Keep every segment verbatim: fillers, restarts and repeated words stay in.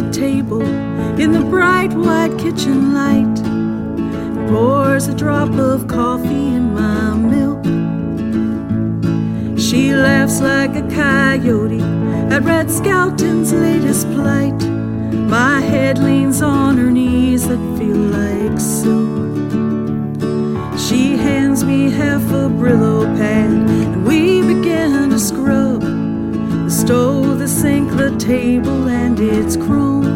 table in the bright white kitchen light, pours a drop of coffee in my milk. She laughs like a coyote at Red Skelton's latest plight. My head leans on her knees that feel like silk. She hands me half a Brillo pad, and we begin to scrub the stove, the sink, the table, and its chrome.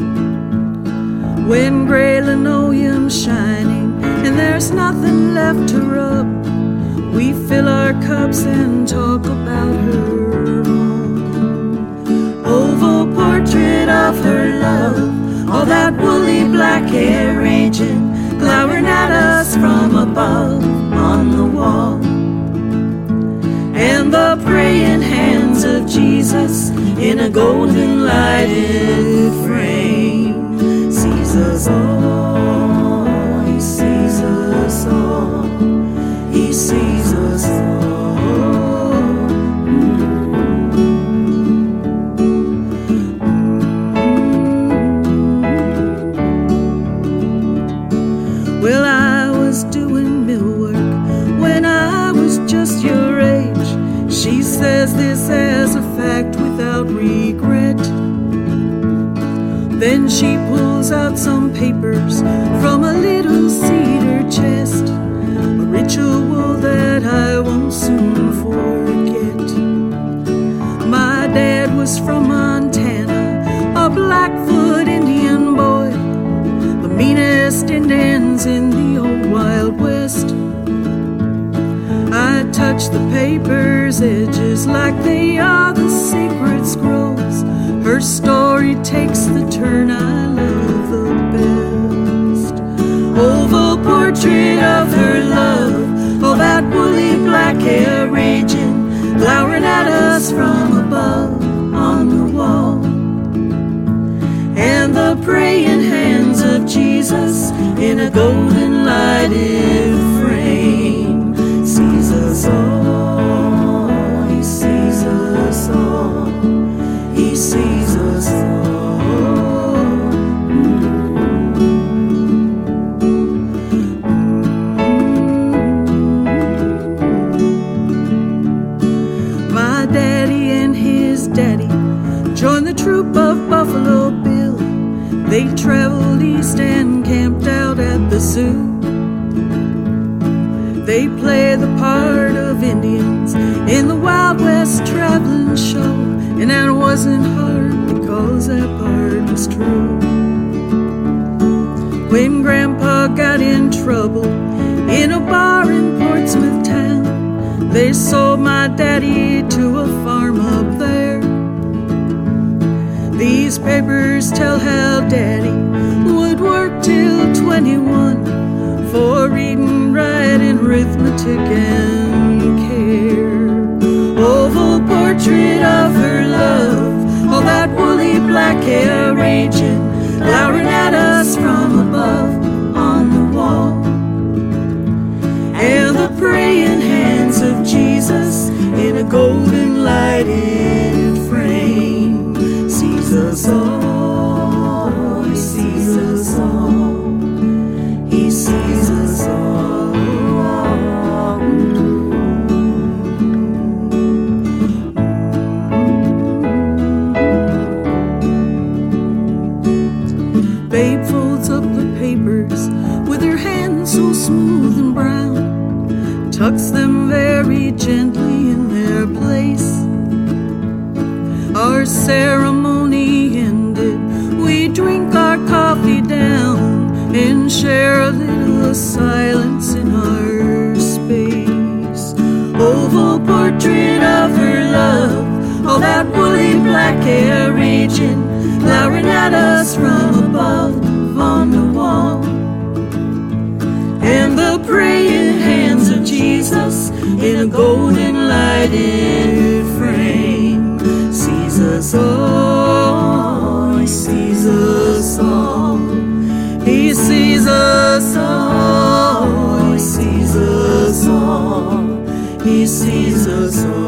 When gray linoleum's shining and there's nothing left to rub, we fill our cups and talk about her home. Oval portrait of her love, all that woolly black hair raging, glowering at us from above on the wall. And the praying hands of Jesus in a golden lighted frame sees us all, he sees us all, he sees us all. Well, I was doing mill work when I was just your age. She says this as a fact without regret. Then she pulls out some papers from a little cedar chest, a ritual that I won't soon forget. My dad was from Montana, a Blackfoot Indian boy, the meanest Indians in the old Wild West. I touch the paper's edges like they are the sacred scrolls. Her story takes the turn I love the best. Oval portrait of her love, all that woolly black hair raging, glowering at us from above on the wall. And the praying hands of Jesus in a golden lighted frame sees us all, he sees us all, he sees us all. My daddy and his daddy joined the troop of Buffalo Bill. They traveled east and camped out at the zoo. They play the part of Indians in the Wild West traveling show, and that wasn't hard because that part was true. When Grandpa got in trouble in a bar in Portsmouth town, they sold my daddy to a farm up there. These papers tell how Daddy would work till twenty-one for reading, writing, arithmetic, and care. Oval portrait of her love, all that woolly black hair raging, glowering at us from above on the wall. And the praying hands of Jesus in a golden lighted frame sees us all, he sees us all, he sees us all. Babe folds up the papers with her hands so smooth and brown, tucks them very gently in their place. Our ceremony ended, we drink our coffee down and share a little silence in our space. Oval portrait of her love, all that woolly black hair raging, glowering at us from above on the wall. And the praying hands of Jesus in a golden lighted frame sees us all, he sees us all, he sees us all, he sees us all, he sees us all.